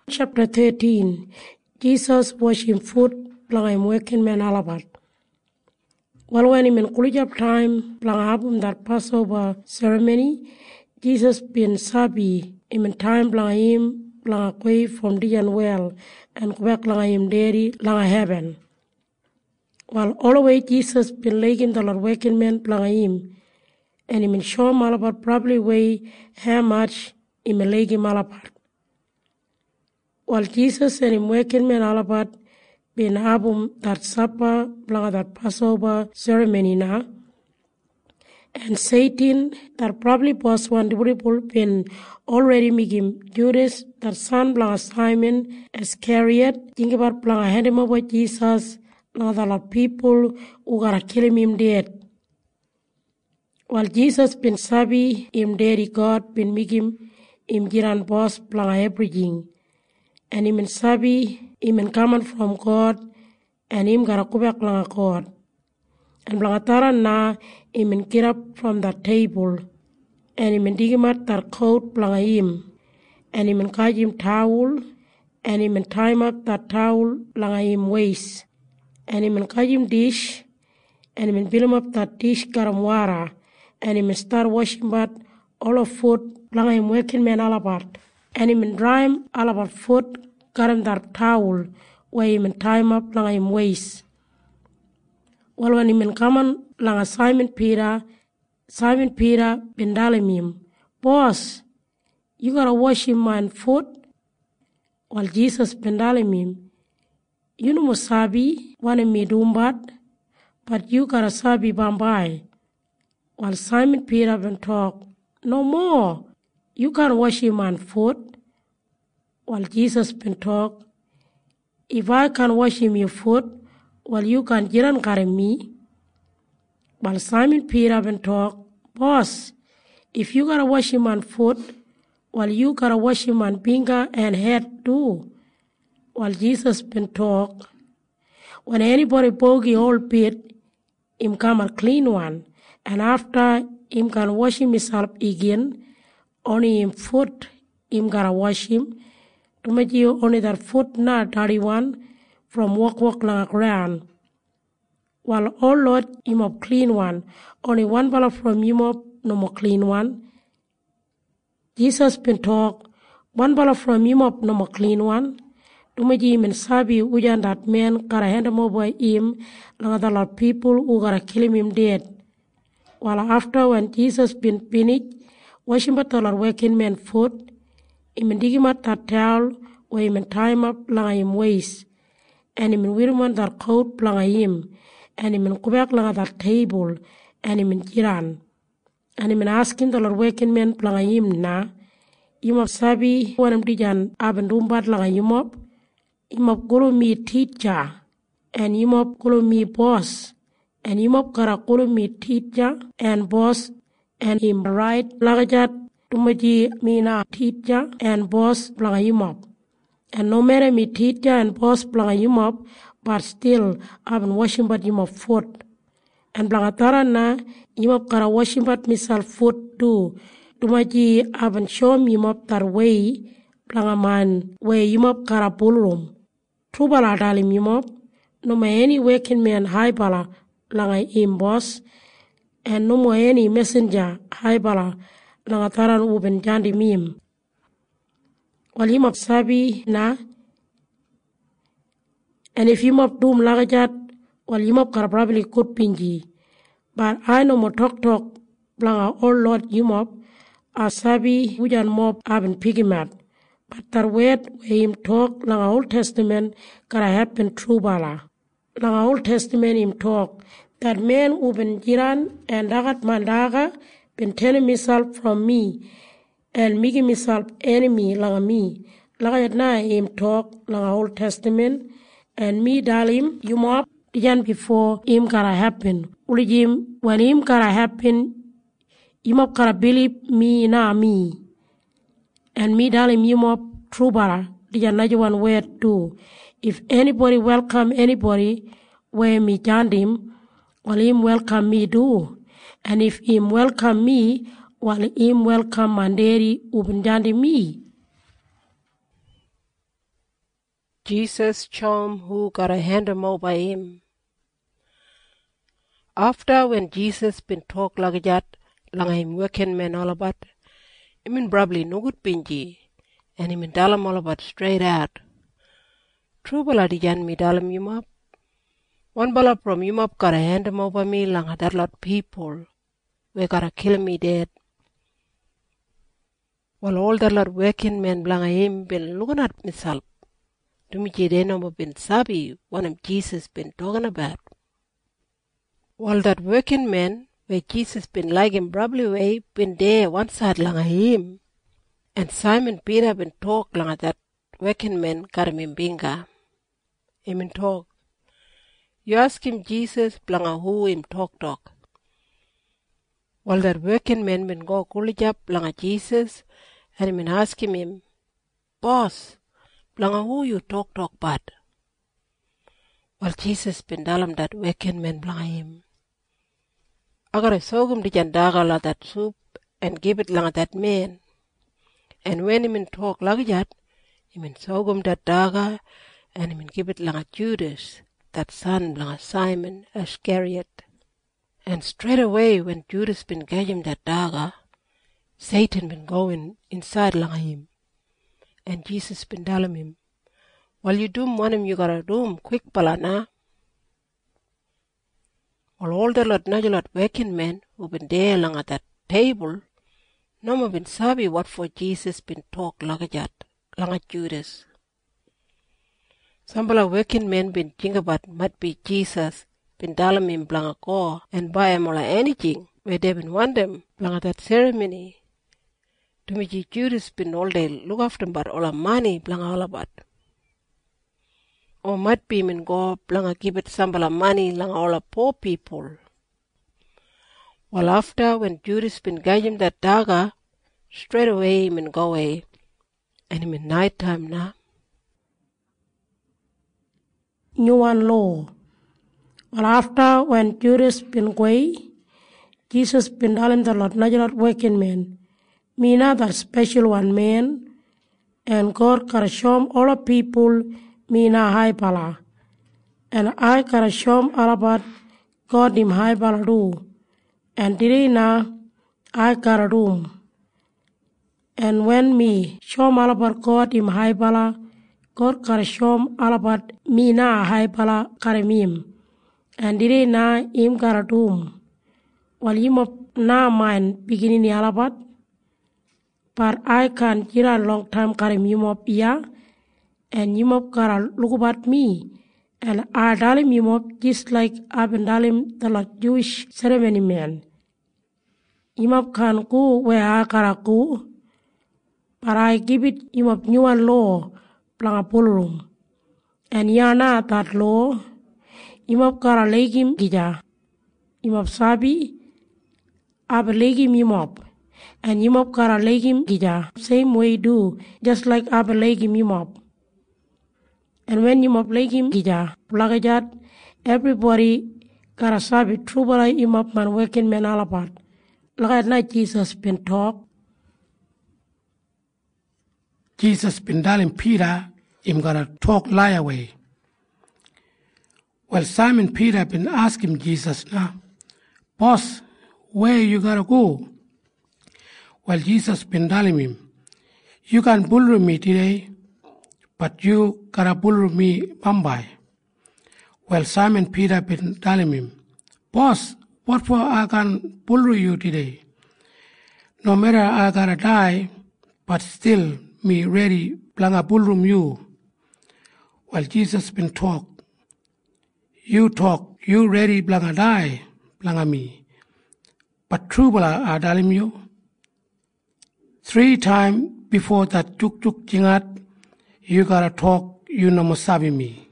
Chapter 13. Jesus washing foot planga im working man alabat. While when him in Kulujab time planga habum that Passover ceremony, Jesus been sabi him in time planga him planga kway from Dijan well and kubek planga him dairy planga heaven. While all the way Jesus been laking the Lord working man planga him and him in show malabat probably weigh how much him in laking malabat. While Jesus and him working men alabat been abum that supper planga that Passover ceremony na, and Satan that probably was one people been already make him Judas that son planga Simon Iscariot think about planga hand him over Jesus planga the lot people who gotta kill him dead. While Jesus been sabi him daddy God been make him jiran boss planga everything. And him in sabi, him in coming from God, and him gotta go back langa God. And blangatara na, him in get up from that table, and him in digimat that coat blanga him, and him in kaj him towel, and him in time up that towel blanga him waist, and him in kaj him dish, and him in bill him up that dish garam wara, and him in start washing but all of foot blanga him working man alabat. And him in dry him alabat foot, got him that towel, where him in time up langa him waist. Well, when him in common langa Simon Peter been dalim him, boss, you gotta wash him my foot. While Jesus been dalim him, you know sabi, wanna me doombat, but you gotta sabi bambai. While Simon Peter been talk, no more. You can't wash him on foot. While Jesus been talk, if I can wash him your foot, well you can jiran carry me. While Simon Peter been talk, boss, if you gotta wash him on foot, well you gotta wash him on finger and head too. While Jesus been talk, when anybody bogey old pit, him come a clean one, and after him can wash himself again. Only him foot, him gotta wash him. To make you only that foot na dirty one from walk langa ground. While all Lord him up clean one, only one bala from him up no more clean one. Jesus been talk, one bala from him up no more clean one. To make him and sabi ujan that man gotta hand him over him langa the lot people who gotta kill him dead. While after when Jesus been finished, washing but the working man foot, him in digimat that towel, where him in time up langa him waist, and him in wirman that coat langa him, and him in kubak langa that table, and him in jiran. And him in asking the working man langa him na, him up sabi, when him dijan abendumbat langa him up golo me teacher, and him up golo me boss, and him up kara golo me teacher and boss, and him right lagajat tumaji mina teacher and boss planga him up. And no matter me teacher and boss planga him up, but still I've been washing but him up foot. And plangatara na him up kara washing but myself foot too. Tumaji I've been showing him up that way planga man way him up kara ballroom. True bala dalim him up. No ma any working man high bala langa him boss. And no more any messenger high bala langataran uben jandi mim. While him up sabi na, and if him up doom lagajat, while him up kara probably could pinji. But I no more talk blanga all Lord him up, asabi hujan mob aben pigimat. But that word where him talk langa Old Testament kara happen true bala. Langa Old Testament him talk, that man uben jiran and dagat mandaga been telling myself from me and making myself enemy langa me. Lagayat na him talk langa Old Testament and me dalim you mop dijan before him kara happen. Ulijim when him kara happen you mop kara believe me na me. And me dalim you mop true bara dijan najuan word too. If anybody welcome anybody where me jandim, well him welcome me too. And if him welcome me, well him welcome manderi ubenjandi me. Jesus chom who gotta hand him over him. After when Jesus been talk lagajat langa him working man all about, imin probably no good pinji, and imin dalam all about straight out. True bala dijan mi dalam yumap. One bala from yumap gotta hand him over me langa that lot people. We gotta kill me dead. While all that lot working men blanga him been looking at myself. To me jede no been sabi what him Jesus been talking about. While that working man where Jesus been like him probably way been there one side langa him. And Simon Peter been talk langa that working man got him in binga. Him in talk. You ask him Jesus blanga who him talk. While that working man been go kulijap blanga Jesus and him ask him, Boss, blanga who you talk bad? While Jesus been dalam that working man blanga him. Agar sogum di jandaga la that soup and give it langa that man. And when him talk lagjat, him sogum that daga and him give it langa Judas, that son langa Simon Iscariot. And straight away when Judas been gave him that daga, Satan been going inside langa him. And Jesus been dalam him, while you do want him, you gotta do him quick palana. While all the lot najalot working men who been there long at that table, no more been sabi what for Jesus been talk lagajat, long at Judas. Some bala working men been think about might be Jesus been dalam him blanga ko and buy him all anything where they been want them blanga that ceremony. To me Judas been all day look after him but all money blanga all about. Or might be min go blanga give it some bala money langa all poor people. Well after when Judas been gave him that daga, straight away min go away. And him in night time na. New one law. Well after when Judas been away, Jesus been dalam the lot najalot working man. Mina that special one man, and God gotta show all the people Mina high pala. And I gotta show all about God him high pala do. And today na I gotta do. And when me show all about God him high pala, God gotta show all about me na high pala karimim. And today na him gotta do. While him up na mind beginning all about, but I can jira long time karim him up ya. And you mop gotta look about me. And I dalim you mop just like I've been dalim the lot Jewish ceremony man. You mop can go where I gotta go. But I give it you mop new one law, planga pulurum. And yana that law, you mop gotta leg him gija. You mop sabi, I've leg him you mop. And you mop gotta leg him gija. Same way do, just like I've leg him you mop. And when you mop like him, gija, plagajat, everybody gotta sabi true bala you mop man working man all about. Like night Jesus been talk. Jesus been dalim Peter, him gotta talk lie away. Well, Simon Peter been asking Jesus now, Boss, where you gotta go? Well, Jesus been dalim him, you can bull me today, but you gotta bull me Mumbai. Well, Simon Peter been telling him, Boss, what for I can bull you today? No matter I gotta die, but still me ready blanga bullroom you. Well, Jesus been talk, you ready blanga die, blanga me. But true bala I dalim you. 3 times before that tuk jingat, you gotta talk, you no sabi me.